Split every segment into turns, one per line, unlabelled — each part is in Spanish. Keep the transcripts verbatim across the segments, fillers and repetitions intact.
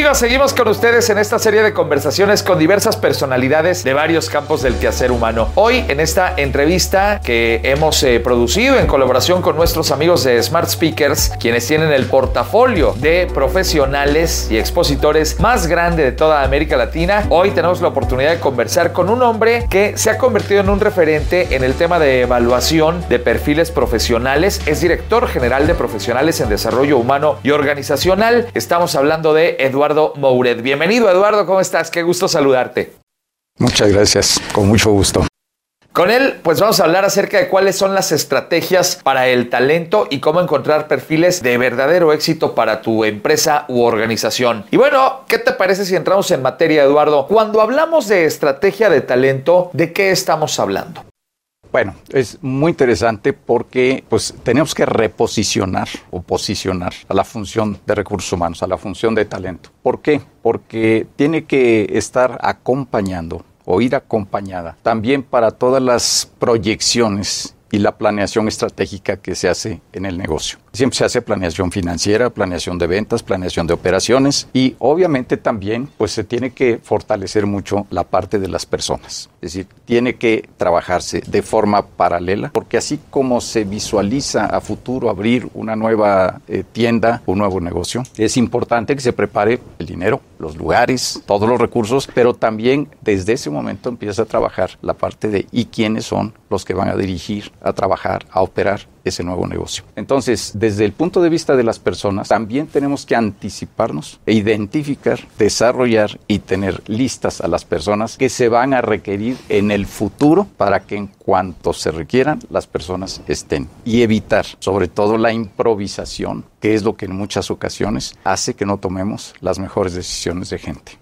Amigos, seguimos con ustedes en esta serie de conversaciones con diversas personalidades de varios campos del quehacer humano. Hoy, en esta entrevista que hemos eh, producido en colaboración con nuestros amigos de Smart Speakers, quienes tienen el portafolio de profesionales y expositores más grande de toda América Latina, hoy tenemos la oportunidad de conversar con un hombre que se ha convertido en un referente en el tema de evaluación de perfiles profesionales. Es director general de profesionales en desarrollo humano y organizacional. Estamos hablando de Eduardo Mouret. Bienvenido, Eduardo, ¿cómo estás? Qué gusto saludarte.
Muchas gracias, con mucho gusto.
Con él, pues vamos a hablar acerca de cuáles son las estrategias para el talento y cómo encontrar perfiles de verdadero éxito para tu empresa u organización. Y bueno, ¿qué te parece si entramos en materia, Eduardo? Cuando hablamos de estrategia de talento, ¿de qué estamos hablando?
Bueno, es muy interesante porque pues tenemos que reposicionar o posicionar a la función de recursos humanos, a la función de talento. ¿Por qué? Porque tiene que estar acompañando o ir acompañada también para todas las proyecciones y la planeación estratégica que se hace en el negocio. Siempre se hace planeación financiera, planeación de ventas, planeación de operaciones y obviamente también pues se tiene que fortalecer mucho la parte de las personas. Es decir, tiene que trabajarse de forma paralela porque así como se visualiza a futuro abrir una nueva eh, tienda, un nuevo negocio, es importante que se prepare el dinero, los lugares, todos los recursos, pero también desde ese momento empieza a trabajar la parte de y quiénes son los que van a dirigir, a trabajar, a operar ese nuevo negocio. Entonces, desde el punto de vista de las personas, también tenemos que anticiparnos e identificar, desarrollar y tener listas a las personas que se van a requerir en el futuro para que en cuanto se requieran, las personas estén. Y evitar, sobre todo, la improvisación, que es lo que en muchas ocasiones hace que no tomemos las mejores decisiones de gente.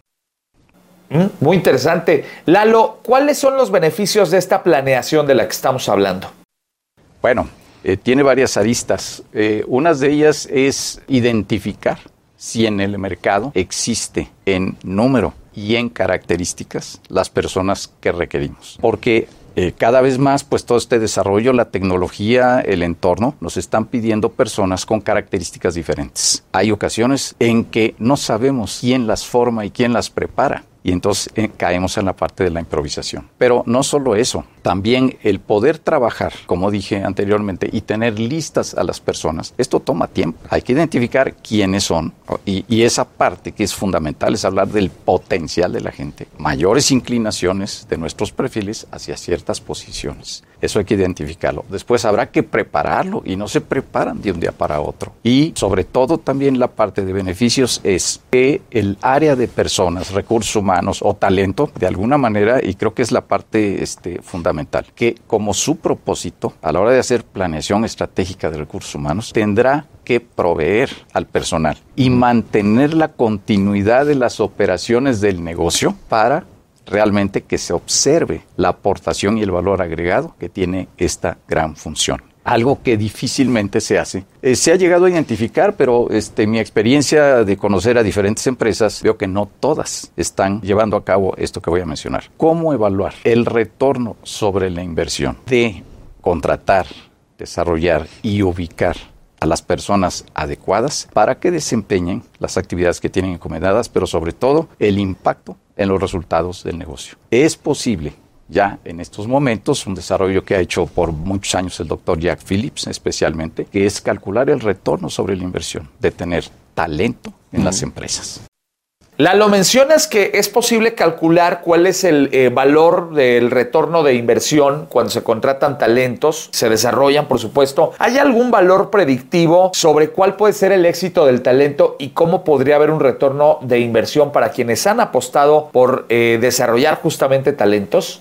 Muy interesante. Lalo, ¿cuáles son los beneficios de esta planeación de la que estamos hablando?
Bueno, eh, tiene varias aristas. Eh, una de ellas es identificar si en el mercado existe en número y en características las personas que requerimos. Porque eh, cada vez más, pues todo este desarrollo, la tecnología, el entorno, nos están pidiendo personas con características diferentes. Hay ocasiones en que no sabemos quién las forma y quién las prepara. Y entonces eh, caemos en la parte de la improvisación. Pero no solo eso, también el poder trabajar, como dije anteriormente, y tener listas a las personas, esto toma tiempo. Hay que identificar quiénes son y, y esa parte que es fundamental es hablar del potencial de la gente, mayores inclinaciones de nuestros perfiles hacia ciertas posiciones. Eso hay que identificarlo. Después habrá que prepararlo y no se preparan de un día para otro. Y sobre todo también la parte de beneficios es que el área de personas, recursos humanos o talento, de alguna manera, y creo que es la parte este, fundamental, que como su propósito, a la hora de hacer planeación estratégica de recursos humanos, tendrá que proveer al personal y mantener la continuidad de las operaciones del negocio para realmente que se observe la aportación y el valor agregado que tiene esta gran función. Algo que difícilmente se hace. Eh, se ha llegado a identificar, pero este, mi experiencia de conocer a diferentes empresas, veo que no todas están llevando a cabo esto que voy a mencionar. ¿Cómo evaluar el retorno sobre la inversión de contratar, desarrollar y ubicar a las personas adecuadas para que desempeñen las actividades que tienen encomendadas, pero sobre todo el impacto en los resultados del negocio? Es posible ya en estos momentos un desarrollo que ha hecho por muchos años el doctor Jack Phillips especialmente, que es calcular el retorno sobre la inversión de tener talento en mm. las empresas.
Lalo, mencionas que es posible calcular cuál es el eh, valor del retorno de inversión cuando se contratan talentos, se desarrollan, por supuesto. ¿Hay algún valor predictivo sobre cuál puede ser el éxito del talento y cómo podría haber un retorno de inversión para quienes han apostado por eh, desarrollar justamente talentos?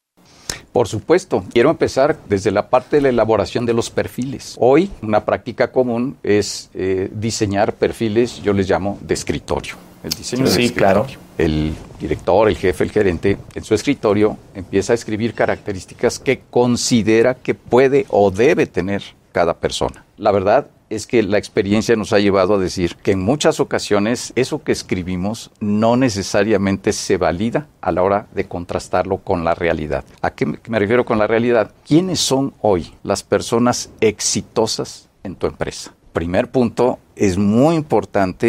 Por supuesto. Quiero empezar desde la parte de la elaboración de los perfiles. Hoy, una práctica común es eh, diseñar perfiles, yo les llamo de escritorio. El diseño
sí,
de escritorio.
Claro.
El director, el jefe, el gerente, en su escritorio empieza a escribir características que considera que puede o debe tener cada persona. La verdad es que la experiencia nos ha llevado a decir que en muchas ocasiones eso que escribimos no necesariamente se valida a la hora de contrastarlo con la realidad. ¿A qué me refiero con la realidad? ¿Quiénes son hoy las personas exitosas en tu empresa? Primer punto, es muy importante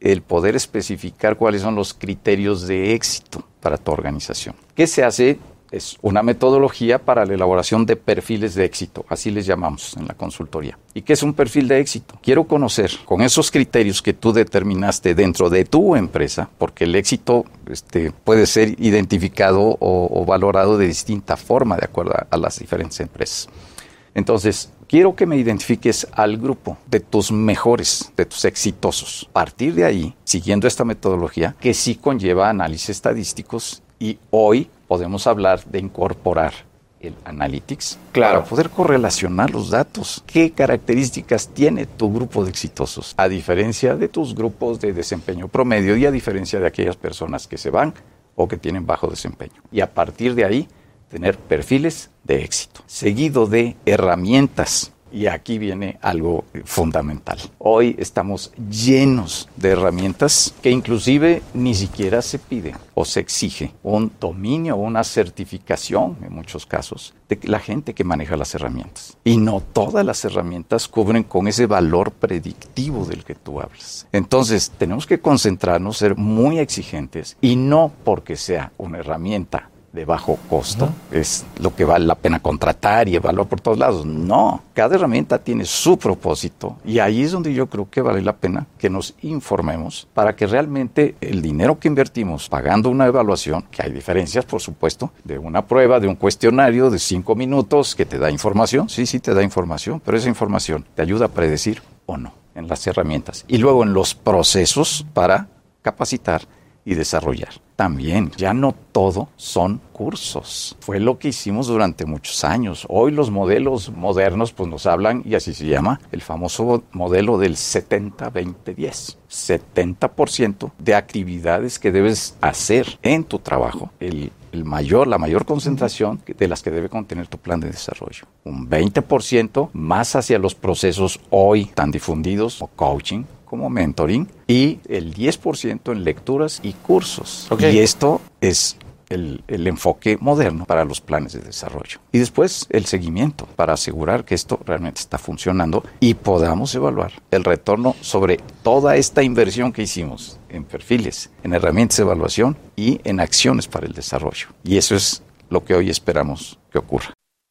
el poder especificar cuáles son los criterios de éxito para tu organización. ¿Qué se hace? Es una metodología para la elaboración de perfiles de éxito, así les llamamos en la consultoría. ¿Y qué es un perfil de éxito? Quiero conocer, con esos criterios que tú determinaste dentro de tu empresa, porque el éxito este, puede ser identificado o, o valorado de distinta forma de acuerdo a, a las diferentes empresas. Entonces, quiero que me identifiques al grupo de tus mejores, de tus exitosos. A partir de ahí, siguiendo esta metodología, que sí conlleva análisis estadísticos, y hoy podemos hablar de incorporar el Analytics
claro.
para poder correlacionar los datos. ¿Qué características tiene tu grupo de exitosos? A diferencia de tus grupos de desempeño promedio y a diferencia de aquellas personas que se van o que tienen bajo desempeño. Y a partir de ahí, tener perfiles de éxito, seguido de herramientas. Y aquí viene algo fundamental. Hoy estamos llenos de herramientas que inclusive ni siquiera se pide o se exige un dominio o una certificación, en muchos casos, de la gente que maneja las herramientas. Y no todas las herramientas cubren con ese valor predictivo del que tú hablas. Entonces, tenemos que concentrarnos, ser muy exigentes y no porque sea una herramienta de bajo costo, uh-huh. es lo que vale la pena contratar y evaluar por todos lados. No, cada herramienta tiene su propósito y ahí es donde yo creo que vale la pena que nos informemos para que realmente el dinero que invertimos pagando una evaluación, que hay diferencias, por supuesto, de una prueba, de un cuestionario de cinco minutos que te da información, sí, sí te da información, pero esa información te ayuda a predecir o no en las herramientas. Y luego en los procesos para capacitar y desarrollar. También, ya no todo son cursos. Fue lo que hicimos durante muchos años. Hoy los modelos modernos pues nos hablan, y así se llama, el famoso modelo del setenta veinte diez. setenta por ciento de actividades que debes hacer en tu trabajo. El, el mayor, la mayor concentración de las que debe contener tu plan de desarrollo. Un veinte por ciento más hacia los procesos hoy tan difundidos como coaching, como mentoring, y el diez por ciento en lecturas y cursos. Okay. Y esto es el, el enfoque moderno para los planes de desarrollo. Y después el seguimiento para asegurar que esto realmente está funcionando y podamos evaluar el retorno sobre toda esta inversión que hicimos en perfiles, en herramientas de evaluación y en acciones para el desarrollo. Y eso es lo que hoy esperamos que ocurra.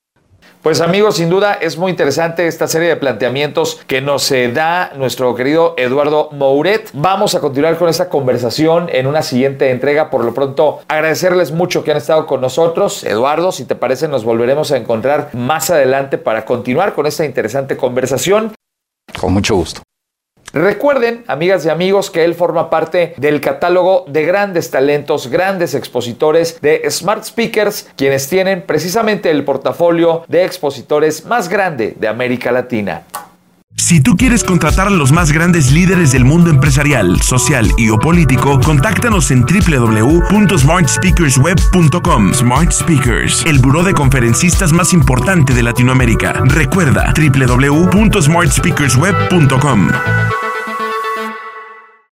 Pues amigos, sin duda es muy interesante esta serie de planteamientos que nos eh, da nuestro querido Eduardo Mouret. Vamos a continuar con esta conversación en una siguiente entrega. Por lo pronto, agradecerles mucho que han estado con nosotros. Eduardo, si te parece, nos volveremos a encontrar más adelante para continuar con esta interesante conversación.
Con mucho gusto.
Recuerden, amigas y amigos, que él forma parte del catálogo de grandes talentos, grandes expositores de Smart Speakers, quienes tienen precisamente el portafolio de expositores más grande de América Latina.
Si tú quieres contratar a los más grandes líderes del mundo empresarial, social y o político, contáctanos en doble u doble u doble u punto smart speakers web punto com. Smart Speakers, el buró de conferencistas más importante de Latinoamérica. Recuerda, doble u doble u doble u punto smart speakers web punto com.